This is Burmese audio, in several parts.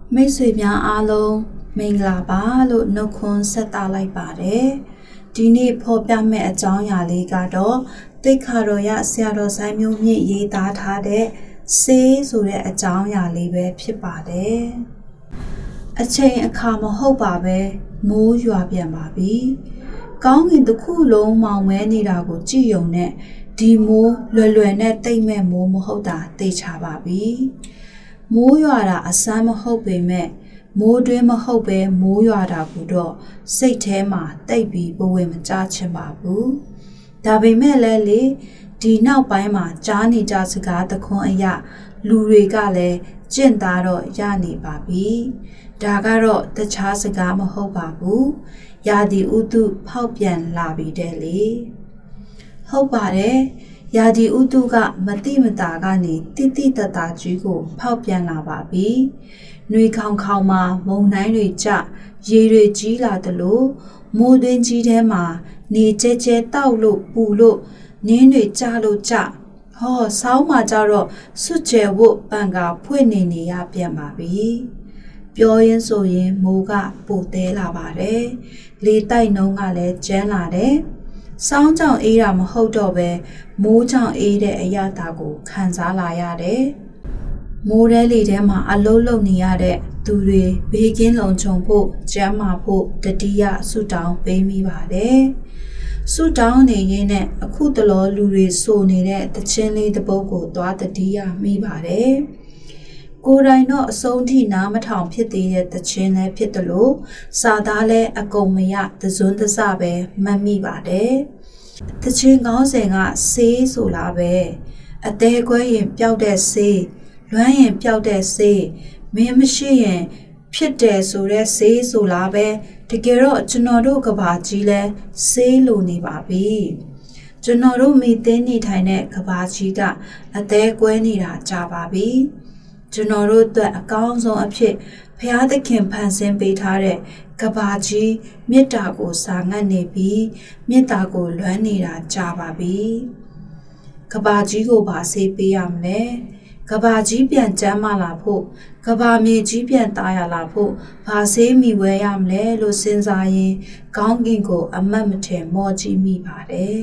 မိတ်ဆွေများအားလုံးမင်္ဂလာပါလို့နှုတ်ခွန်းဆက်တာလိုက်ပါတယ်ဒီနေ့ဖော်ပြမယ့်အကြောင်းအရာလေးကတော့တိတ်ခါတော်ရဆရာတော်ဆိုင်မျိုးမြင့်ရေးသားထားတဲ့ဆေးဆိုတဲ့အကြောင်းအရာလေးပဲဖြစ်ပါတယ်အချိန်အခါမဟုတ်ပါပဲမိုးရွာပြန်ပါပြီကောင်းကင်တစ်ခုလုံးမောင်မဲနေတာကိုကြည့်ယုံနဲ့ဒီမိုးလွယ်နဲ့တိတ်မဲ့မိုးမဟုတ်တာသိချပါပြီမိုးရွာတာအဆန်းမဟုတ်ပေမဲ့မိုးတွင်းမဟုတ်ပဲမိုးရွာတာကိုတော့စိတ်ထဲမှာတိတ်ပြီးဘဝင်မကြချင်ပါဘူးဒါပေမဲ့လည်းလေဒီနောက်ပိုင်းမှာကြားနေကြစကားတခွန်းအရာလူတွေကလည်းကျင့်သားတော့ရနေပါပြီဒါကတော့တခြားစကားမဟုတ်ပါဘူးရာသီဥတုဖောက်ပြန်လာပြီတဲ့လေဟုတ်ပါတယ်ရာသီဥတုကမတိမတာကနေတိတိတတာကြီးကိုဖောက်ပြန်လာပါပြီ။နှွေခေါင်ခေါင်မှာမုန်တိုင်းတွေကျရေတွေကြီးလာသလိုမိုးတွင်းကြီးထဲမှာနေကျဲကျဲတောက်လို့ပူလို့နင်းတွေကျလို့ကျဟောဆောင်းမှာကျတော့စွတ်ကျဲဝတ်ပန်ကာဖွင့်နေရပြန်ပါပြီ။ပြောရင်းဆိုရင်မိုးကပိုသေးလာပါတယ်။လေတိုက်နှုံးကလည်းကျန်းလာတယ်။စောင်းကြောင်အေးတာမဟုတ်တော့ပဲမိုးကြောင်အေးတဲ့အရာတာကိုခံစားလာရတယ်။မိုးတဲလေထဲမှာအလုံးလုံးနေရတဲ့သူတွေဘေးကင်းလုံခြုံဖို့ကျန်းမာဖို့တတိယဆုတောင်းပေးမိပါတယ်။ဆုတောင်းနေရင်းနဲ့အခုတလောလူတွေဆိုနေတဲ့တခြင်းလေးတစ်ပုဒ်ကိုသွားတတိယမိပါတယ်။ကိုယ်တိုင်တော့အဆုံးထိနားမထောင်ဖြစ်သေးတဲ့တခြင်းလည်းဖြစ်တယ်လို့စာသားလည်းအကုန်မရသဇွန်းတစပဲမှတ်မိပါတယ်တခြင်းကောင်းစဉ်ကဆေးဆိုလားပဲအသေးခွဲရင်ပျောက်တဲ့ဆေးလွမ်းရင်ပျောက်တဲ့ဆေးမင်းမရှိရင်ဖြစ်တယ်ဆိုတဲ့ဆေးဆိုလားပဲတကယ်တော့ကျွန်တော်တို့ကဘာကြီးလဲဆေးလိုနေပါပြီကျွန်တော်တို့မိသိနေထိုင်တဲ့ကဘာကြီးကအသေးကွဲနေတာကြာပါပြီကျွန်တော်တို့အတွက်အကောင်းဆုံးအဖြစ်ဘုရားသခင်ဖန်ဆင်းပေးထားတဲ့ကဘာကြီးမေတ္တာကိုစာငတ်နေပြီးမေတ္တာကိုလွမ်းနေတာကြာပါပြီကဘာကြီးကိုဗာဆေးပေးရမလဲကဘာကြီးပြန်ကျမ်းမာလာဖို့ကဘာမြေကြီးပြန်သားရလာဖို့ဗာဆေးမိဝဲရမလဲလို့စဉ်းစားရင်ကောင်းကင်ကိုအမတ်မထင်မော့ကြည့်မိပါတယ်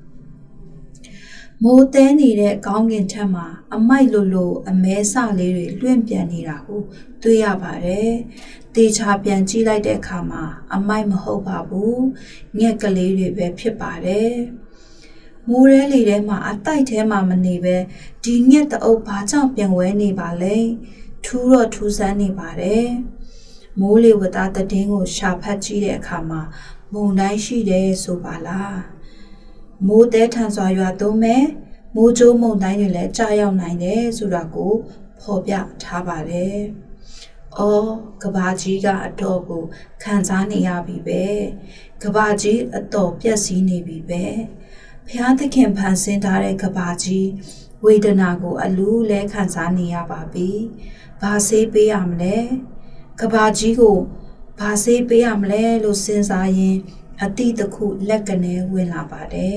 မိုးတဲနေတဲ့ကောင်းကင်ထက်မှာအမိုက်လိုအမဲစလေးတွေလွင့်ပြန်နေတာကိုတွေ့ရပါတယ်။တေချာပြန်ကြည့်လိုက်တဲ့အခါမှာအမိုက်မဟုတ်ပါဘူး။ငှက်ကလေးတွေပဲဖြစ်ပါတယ်။မိုးရဲလေထဲမှာအတိုက်ထဲမှာမနေပဲဒီငှက်တအုပ်ဘာကြောင့်ပြန်ဝဲနေပါလဲ။ထူးတော့ထူးဆန်းနေပါတယ်။မိုးလေဝသသတင်းကိုရှာဖတ်ကြည့်တဲ့အခါမှာမုန်တိုင်းရှိတယ်ဆိုပါလား။မိုးတဲထန်စွာရွာသွန်းမဲ့မိုးကြိုးမုန်တိုင်းတွေလည်းကြာရောက်နိုင်တယ်ဆိုတာကိုဖော်ပြထားပါတယ်။အော်ကဘာကြီးကအတော်ကိုခံစားနေရပြီပဲ။ကဘာကြီးအတော်ပြက်စီးနေပြီပဲ။ဘုရားသခင်ဖန်ဆင်းထားတဲ့ကဘာကြီးဝေဒနာကိုအလူးလဲခံစားနေရပါပြီ။ဘာဆေးပေးရမလဲ။ကဘာကြီးကိုဘာဆေးပေးရမလဲလို့စဉ်းစားရင်အတိတခုလက်ကနေဝင်လာပါတယ်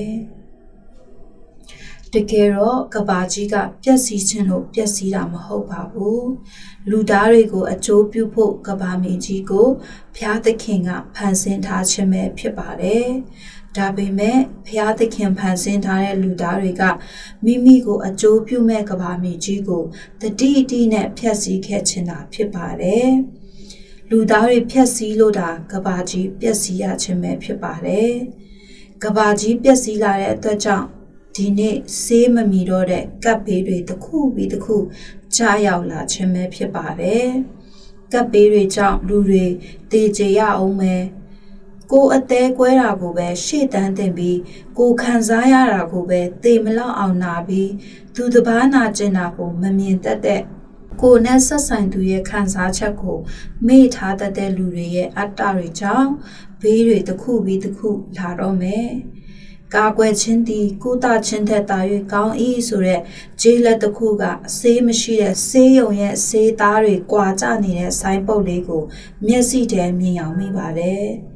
တကယ်တော့ကဘာကြီးကပျက်စီးခြင်းလို့ပျက်စီးတာမဟုတ်ပါဘူးလူသားတွေကိုအကျိုးပြုဖို့ကဘာမြေကြီးကိုဘုရားသခင်ကဖန်ဆင်းထားခြင်းပဲဖြစ်ပါတယ်ဒါပေမဲ့ဘုရားသခင်ဖန်ဆင်းထားတဲ့လူသားတွေကမိမိကိုအကျိုးပြုမဲ့ကဘာမြေကြီးကိုတတိအတိနဲ့ဖျက်ဆီးခဲ့ခြင်းတာဖြစ်ပါတယ်လူသားတွေဖျက်ဆီးလို့တာကဘာကြီးပျက်စီးရခြင်းပဲဖြစ်ပါတယ်။ကဘာကြီးပျက်စီးလာတဲ့အတွက်ကြောင့်ဒီနေ့ဆေးမမီတော့တဲ့ကပ်ဘေးတွေတစ်ခုပြီးတစ်ခုကြားရောက်လာခြင်းပဲဖြစ်ပါတယ်။ကပ်ဘေးတွေကြောင့်လူတွေတေချေရအောင်မယ်။ကိုယ်အသေးကွဲတာကိုပဲရှေ့တန်းတင်ပြီးကိုယ်ခံစားရတာကိုပဲတေမလောက်အောင်နာပြီးသူတစ်ပါးနာကျင်တာကိုမမြင်တတ်တဲ့ကိုယ်နဲ့ဆက်ဆိုင်သူရဲ့ခံစားချက်ကိုမေ့ထားတတ်တဲ့လူတွေရဲ့အတ္တတွေကြောင့်ဘေးတွေတစ်ခုပြီးတစ်ခုလာတော့မယ်။ကာကွယ်ခြင်းသည်ကုသခြင်းထက်သာ၍ကောင်း၏ဆိုတဲ့ဂျေးလက်တစ်ခုကဆေးမရှိတဲ့ဆေးရုံရဲ့ဆေးသားတွေကွာကျနေတဲ့ဆိုင်းပုတ်လေးကိုမျက်စိထဲမြင်အောင်မိပါတယ်။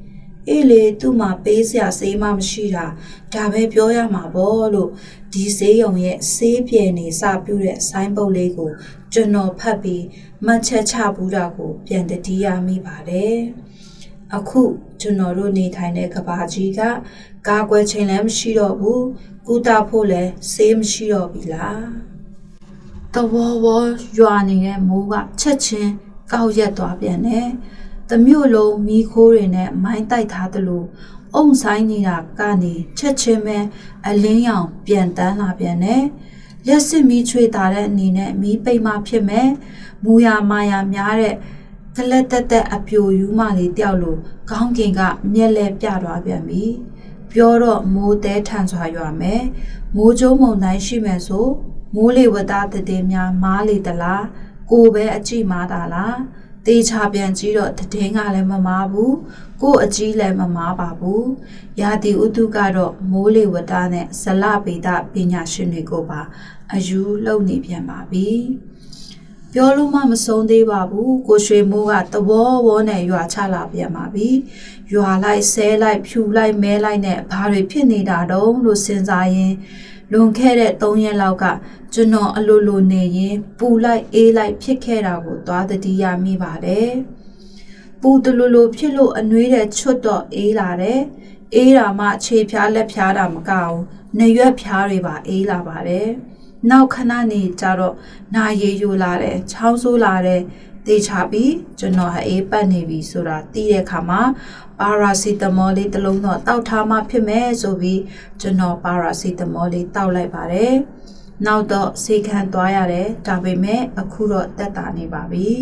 အေးလေသူ့မှာပေးစရာဆေးမှမရှိတာဒါပဲပြောရမှာပေါ့လို့ဒီဆေးရုံရဲ့ဆေးပြဲနေစပြုတဲ့ဆိုင်းပုတ်လေးကိုကျွန်တော်ဖတ်ပြီးမှတ်ချက်ချပူးတာကိုပြန်တတိယမိပါတယ်အခုကျွန်တော်တို့နေထိုင်တဲ့ကဘာကြီးကကာကွယ်ချိန်လည်းမရှိတော့ဘူးကုသဖို့လည်းဆေးမရှိတော့ပြီလားတဝဝရွာနေတဲ့မိုးကချက်ချင်းကောက်ရက်သွားပြန်တယ်တမျိုးလုံးမီးခိုးတွေနဲ့မိုင်းတိုက်ထားသလိုအုံဆိုင်နေတာကနေချက်ချင်းပဲအလင်းရောင်ပြန်တန်းလာပြန်တယ်လက်စစ်မီးချွေတာတဲ့အနေနဲ့မီးပိတ်မှဖြစ်မယ်မူရမာယာများတဲ့ကလက်တက်တက်အပြိုယူမလေးတယောက်လိုခေါင်းကင်ကမျက်လဲပြသွားပြန်ပြီပြောတော့မိုးတဲထန်စွာရွာမယ်မိုးကြိုးမုန်တိုင်းရှိမယ်ဆိုမိုးလေဝသတည်များမားလေသလားကိုပဲအကြည့်မားတာလားတေချာပြန်ကြည့်တော့တည်င်းကလည်းမမားဘူးကိုအကြီးလည်းမမားပါဘူးရာသီဥတုကတော့မိုးလေဝသနဲ့ဇလဗေဒပညာရှင်တွေကိုပါအယူလုံနေပြန်ပါပြီပြောလို့မှမဆုံးသေးပါဘူးကိုရွှေမိုးကတဘောဘောနဲ့ရွာချလာပြန်ပါပြီရွာလိုက်ဆဲလိုက်ဖြူလိုက်မဲလိုက်နဲ့ဘာတွေဖြစ်နေတာတုံးလို့စဉ်းစားရင်လွန်ခဲ့တဲ့3ရက်လောက်ကကျွန်တော်အလိုလိုနေရင်ပူလိုက်အေးလိုက်ဖြစ်ခဲ့တာကိုသွားတတိယမိပါတယ်ပူတလူလိုဖြစ်လို့အနှွေးတဲ့ချွတ်တော့အေးလာတယ်အေးတာမှခြေဖြားလက်ဖြားတာမကအောင်နှရွက်ဖြားတွေပါအေးလာပါတယ်နောက်ခဏနေကြတော့နာရီယိုလာတယ်ချောင်းဆိုးလာတယ်တေချာပြီးကျွန်တော်အေးပတ်နေပြီဆိုတာသိတဲ့အခါမှာပါရာစီတမောလေးတစ်လုံးတော့တောက်ထားမှဖြစ်မယ်ဆိုပြီးကျွန်တော်ပါရာစီတမောလေးတောက်လိုက်ပါတယ်နောက်တော့ဆေးခန်းသွားရတယ်ဒါပေမဲ့အခုတော့တက်တာနေပါပြီ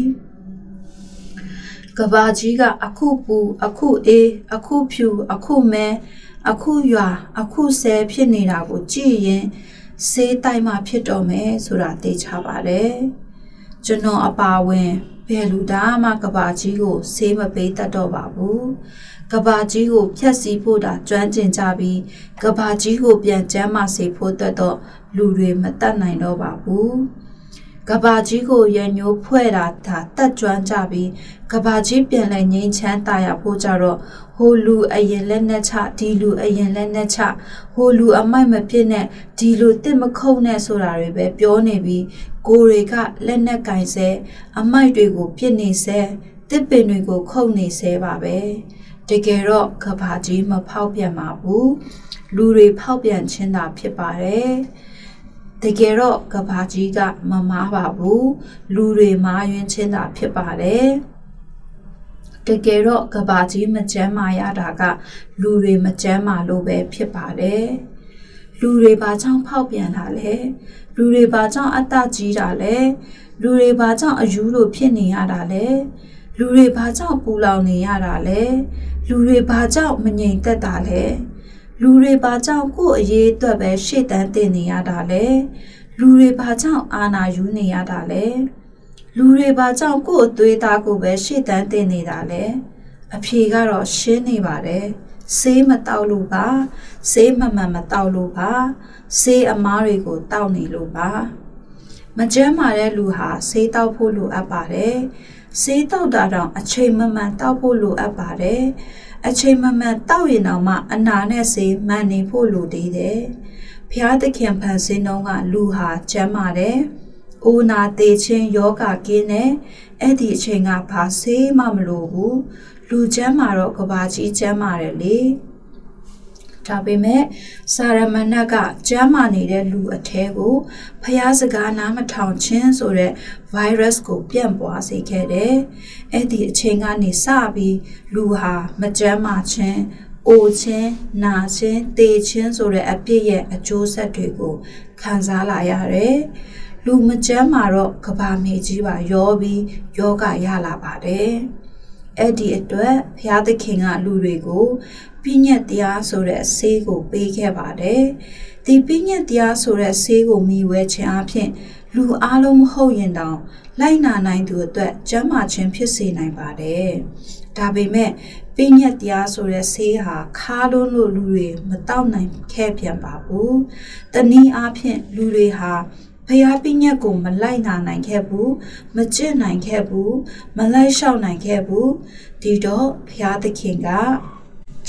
ကဘာကြီးကအခုပူအခုအေးအခုဖြူအခုမဲအခုရွာအခုဆဲဖြစ်နေတာကိုကြည့်ရင်ဆေးတိုက်မှဖြစ်တော့မယ်ဆိုတာသိချပါတယ်ကျွန်တော်အပါဝင်ဘယ်လူသားမှကဘာကြီးကိုဆေးမပေးတတ်တော့ပါဘူးကဘာကြီးကိုဖျက်ဆီးဖို့တာကျွမ်းကျင်ကြပြီးကဘာကြီးကိုပြန်ကျမ်းမာစေဖို့တတ်တော့လူတွေမတတ်နိုင်တော့ပါဘူးကဘာကြီးကိုရညိုးဖွဲ့တာတက်ကျွမ်းကြပြီးကဘာကြီးပြန်လဲငိမ့်ချမ်းတာရဖို့ကြတော့ဟိုလူအရင်လက်နဲ့ချဒီလူအရင်လက်နဲ့ချဟိုလူအမိုက်မဖြစ်နဲ့ဒီလူတစ်မခုံနဲ့ဆိုတာတွေပဲပြောနေပြီးကိုတွေကလက်နဲ့ကင်ဆဲအမိုက်တွေကိုပြစ်နေဆဲတစ်ပင်တွေကိုခုတ်နေဆဲပါပဲတကယ်တော့ကဘာကြီးမဖောက်ပြန်ပါဘူးလူတွေဖောက်ပြန်ခြင်းသာဖြစ်ပါတယ်တကယ်တော့ကဘာကြီးကမမားပါဘူးလူတွေမားယွင်းခြင်းသာဖြစ်ပါတယ်တကယ်တော့ကဘာကြီးမကျမ်းမာရတာကလူတွေမကျမ်းမာလို့ပဲဖြစ်ပါတယ်လူတွေဘာကြောင့်ဖောက်ပြန်တာလဲလူတွေဘာကြောင့်အတ္တကြီးတာလဲလူတွေဘာကြောင့်အယူလိုဖြစ်နေရတာလဲလူတွေဘာကြောင့်ပူလောင်နေရတာလဲလူတွေဘာကြောင့်မငြိမ်သက်တာလဲလူတွေဘာကြောင့်ကိုယ့်အရေးအတွက်ပဲရှေ့တန်းတင်နေရတာလဲလူတွေဘာကြောင့်အာဏာယူနေရတာလဲလူတွေဘာကြောင့်ကိုယ့်အသွေးသားကိုပဲရှေ့တန်းတင်နေတာလဲအဖြေကတော့ရှင်းနေပါတယ်ဆေးမတောက်လို့ပါဆေးမမှန်မတောက်လို့ပါဆေးအမားတွေကိုတောက်နေလို့ပါမကျန်းမာတဲ့လူဟာဆေးတောက်ဖို့လိုအပ်ပါတယ်ဆေးတောက်တာတော့အချိန်မမှန်တောက်ဖို့လိုအပ်ပါတယ်အချိန်မမှန်တောက်ရင်တော့မှအနာနဲ့ဆေးမှန်နေဖို့လိုသေးတယ်ဖျားသခင်ဖန်ဆင်းတော့ကလူဟာကျန်းမာတယ်အိုနာသေးချင်းယောဂကင်းတယ်အဲ့ဒီအချိန်ကဘာဆေးမှမလိုဘူးလူကျမ်းမာတော့ကဘာကြီးကျမ်းမာတယ်လေဒါပေမဲ့စာရမဏတ်ကကျမ်းမာနေတဲ့လူအထဲကိုဖျားစကားနားမထောင်ခြင်းဆိုတဲ့ virus ကိုပြန့်ပွားစေခဲ့တယ်အဲ့ဒီအချိန်ကနေစပြီးလူဟာမကျမ်းမာခြင်းအိုခြင်းနာခြင်းသေခြင်းဆိုတဲ့အဖြစ်ရဲ့အကျိုးဆက်တွေကိုခံစားလာရတယ်လူမကျမ်းမာတော့ကဘာမြေကြီးပါရောပြီးယောဂရလာပါတယ်အဲ့ဒီအတွက်ဘုရားသခင်ကလူတွေကိုပြည့်ညက်တရားဆိုတဲ့ဆေးကိုပေးခဲ့ပါတယ်ဒီပြည့်ညက်တရားဆိုတဲ့ဆေးကိုမြည်ဝဲခြင်းအပြင်လူအလုံးမဟုတ်ရင်တောင်လိုက်နာနိုင်သူအတွက်ကျမ်းမာခြင်းဖြစ်စေနိုင်ပါတယ်ဒါပေမဲ့ပြည့်ညက်တရားဆိုတဲ့ဆေးဟာခါလုံးလို့လူတွေမတောက်နိုင်ခဲ့ပြန်ပါဘူးတနည်းအားဖြင့်လူတွေဟာဖျားပညက်ကိုမလိုက်နာနိုင်ခဲ့ဘူးမကျင့်နိုင်ခဲ့ဘူးမလိုက်လျှောက်နိုင်ခဲ့ဘူးဒီတော့ဖျားသခင်က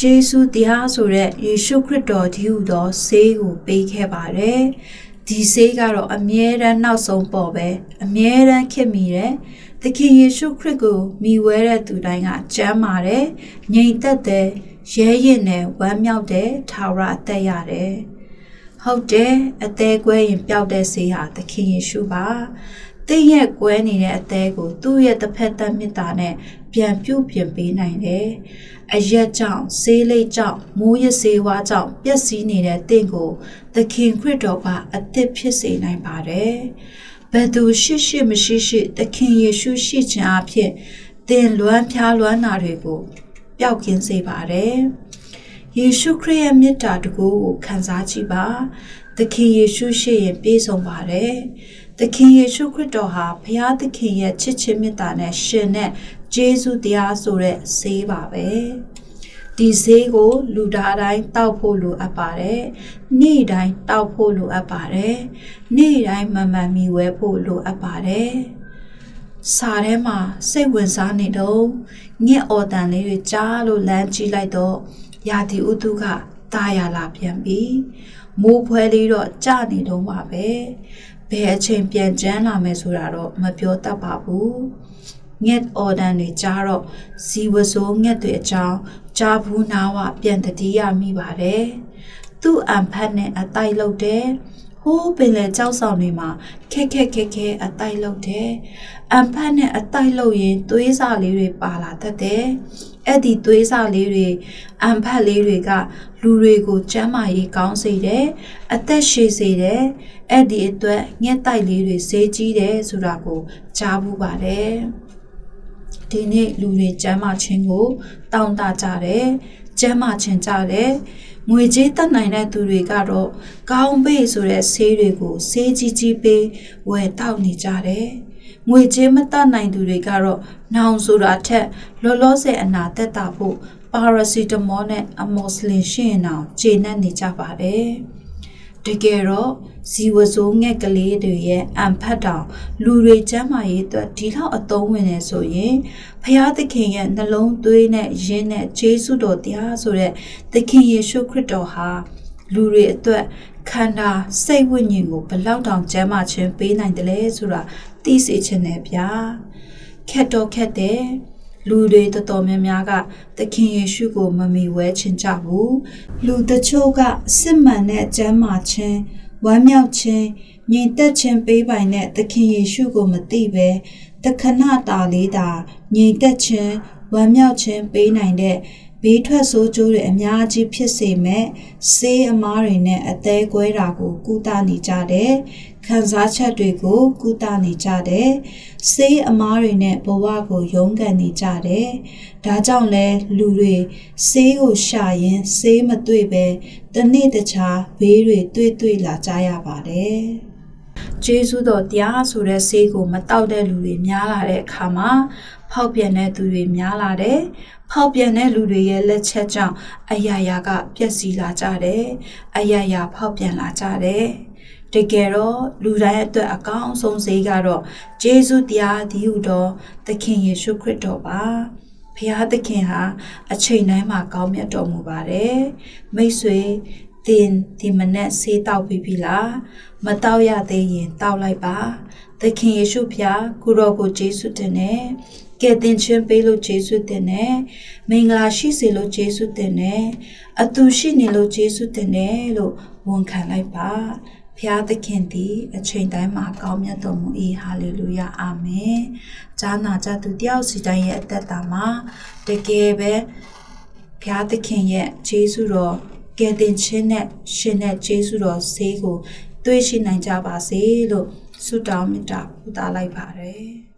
ကျေးဇူးတရားဆိုတဲ့ယေရှုခရစ်တော်ဒီဟုသောဆေးကိုပေးခဲ့ပါတယ်ဒီဆေးကတော့အမြဲတမ်းနောက်ဆုံးပေါ်ပဲအမြဲတမ်းခင်မိတယ်သခင်ယေရှုခရစ်ကိုမိဝဲတဲ့သူတိုင်းကကျမ်းပါတယ်ငြိမ်သက်တယ်ရဲရင်နဲ့ဝမ်းမြောက်တဲ့ထာဝရအသက်ရတယ်ဟုတ်တယ်အသေးကွဲရင်ပျောက်တဲ့ဆေးဟာသခင်ယေရှုပါတင့်ရဲ့ကွဲနေတဲ့အသေးကိုသူ့ရဲ့တစ်ဖက်သက်မြတ်တာနဲ့ပြန်ပြုတ်ပြင်ပေးနိုင်တယ်အရက်ကြောင့်ဆေးလိပ်ကြောင့်မိုးရဆေးဝါးကြောင့်ပျက်စီးနေတဲ့တင့်ကိုသခင်ခရစ်တော်ကအသက်ဖြစ်စေနိုင်ပါတယ်ဘယ်သူရှိမရှိသခင်ယေရှုရှိခြင်းအဖြစ်တင်လွမ်းဖျားလွမ်းနာတွေကိုပျောက်ကင်းစေပါတယ်ယေရှုခရစ်ရဲ့မြတ်တာတကူကိုခံစားကြည့်ပါသခင်ယေရှုရှိရင်ပြည့်စုံပါတယ်သခင်ယေရှုခရစ်တော်ဟာဘုရားသခင်ရဲ့ချစ်ခြင်းမေတ္တာနဲ့ရှင်တဲ့ကျေးဇူးတရားဆိုတဲ့ဆေးပါပဲဒီဆေးကိုလူသားတိုင်းတောက်ဖို့လိုအပ်ပါတယ်နေ့တိုင်းတောက်ဖို့လိုအပ်ပါတယ်နေ့တိုင်းမှန်မှန်မီဝဲဖို့လိုအပ်ပါတယ်စာထဲမှာစိတ်ဝင်စားနေတော့ငှက်အော်တန်လေးတွေကြားလို့လမ်းကြည့်လိုက်တော့ရာသီဥတုကတာယာလာပြန်ပြီမိုးဖွဲလေးတော့ကျနေတော့ပါပဲဘယ်အချိန်ပြန်ကျန်းလာမယ်ဆိုတာတော့မပြောတတ်ပါဘူးငှက်အော်တန်တွေကြားတော့ဇီဝစိုးငှက်တွေအကြောင်းကြားဘူးနာဝပြန်တတိယမိပါတယ်သူ့အံဖတ်နဲ့အတိုက်လုပ်တယ်ဟိုးပင်လေကြောက်ဆောင်တွေမှာခက်ခဲအတိုက်လုပ်တယ်အံဖတ်နဲ့အတိုက်လုပ်ရင်သွေးစာလေးတွေပါလာတတ်တယ်အဲ့ဒီသွေးစာလေးတွေအံဖတ်လေးတွေကလူတွေကိုကျန်းမာရေးကောင်းစေတယ်အသက်ရှည်စေတယ်အဲ့ဒီအတွက်ငှက်တိုက်လေးတွေဈေးကြီးတယ်ဆိုတာကိုကြားဘူးပါတယ်ဒီနေ့လူတွေကျန်းမာခြင်းကိုတောင်းတကြတယ်ကျန်းမာခြင်းကြတယ်ငွေကြေးတတ်နိုင်တဲ့သူတွေကတော့ကောင်းပေးဆိုတဲ့ဆေးတွေကိုဆေးကြီးပေးဝယ်တောက်နေကြတယ်ငွေကြေးမတတ်နိုင်သူတွေကတော့နောင်ဆိုတာထက်လောလောဆယ်အနာသက်တာဖို့ပါရာစီတမောနဲ့အမော်စလင်ရှင်းအောင်ကျေနပ်နေကြပါတယ်တကယ်တော့ဇီဝစိုးငှက်ကလေးတွေရဲ့အံဖတ်တောင်လူတွေကျမ်းမာရေးအတွက်ဒီလောက်အသုံးဝင်နေဆိုရင်ဘုရားသခင်ရဲ့နှလုံးသွေးနဲ့ယဉ်နဲ့ဂျေစုတော်တရားဆိုတဲ့သခင်ယေရှုခရစ်တော်ဟာလူတွေအတွက်ခန္ဓာစိတ်ဝိညာဉ်ကိုဘလောက်တောင်ကျမ်းမာခြင်းပေးနိုင်တယ်လဲဆိုတာသိစေချင်တယ်ဗျာခက်တော့ခက်တယ်လူတွေတော်တော်များများကသခင်ယေရှုကိုမမီဝဲချင်ကြဘူးလူတချို့ကစစ်မှန်တဲ့ကျမ်းမာခြင်းဝမ်းမြောက်ခြင်းငြိမ်သက်ခြင်းပေးပိုင်တဲ့သခင်ယေရှုကိုမသိပဲတခဏတာလေးတာငြိမ်သက်ခြင်းဝမ်းမြောက်ခြင်းပေးနိုင်တဲ့ဘေးထွက်ဆိုးကျိုးတွေအများကြီးဖြစ်စေမဲ့ဆေးအမားတွေနဲ့အသေးကွဲတာကိုကုသနေကြတယ်ခံစားချက်တွေကိုကုသနေကြတယ်ဆေးအမားတွေနဲ့ဘဝကိုရုန်းကန်နေကြတယ်ဒါကြောင့်လဲလူတွေဆေးကိုရှာရင်ဆေးမတွေ့ပဲတနေ့တခြားဘေးတွေတွေ့လာကြရပါတယ်ကျေးဇူးတော်တရားဆိုတဲ့ဆေးကိုမတောက်တဲ့လူတွေများလာတဲ့အခါမှာဖောက်ပြန်တဲ့သူတွေများလာတယ်ဖောက်ပြန်တဲ့လူတွေရဲ့လက်ချက်ကြောင့်အရာရာကပျက်စီးလာကြတယ်အရာရာဖောက်ပြန်လာကြတယ်တကယ်တော့လူတိုင်းအတွက်အကောင်းဆုံးဆေးကတော့ဂျေဇုတရားဒီဟုသောသခင်ယေရှုခရစ်တော်ပါဘုရားသခင်ဟာအချိန်တိုင်းမှာကောင်းမြတ်တော်မူပါတယ်မိတ်ဆွေသင်ဒီမနက်ဆေးတောက်ပြီးပြီလားမတောက်ရသေးရင်တောက်လိုက်ပါသခင်ယေရှုဖျားကိုတော်ကိုယေရှုတင်နဲ့ကဲတင်ချင်းပေးလို့ယေရှုတင်နဲ့မင်္ဂလာရှိစေလို့ယေရှုတင်နဲ့အတူရှိနေလို့ယေရှုတင်နဲ့လို့ဝန်ခံလိုက်ပါဘုရားသခင်သည်အချိန်တိုင်းမှာကောင်းမြတ်တော်မူ၏ဟာလေလုယာအာမင်ဂျာနာကြသူတယောက်စီတိုင်းရဲ့အသက်တာမှာတကယ်ပဲဘုရားသခင်ရဲ့ယေရှုတော်ကယ်တင်ခြင်းနဲ့ရှင်တဲ့ယေရှုတော်ဆေးကိုတွေ့ရှိနိုင်ကြပါစေလို့ဆုတောင်းမေတ္တာပို့သလိုက်ပါတယ်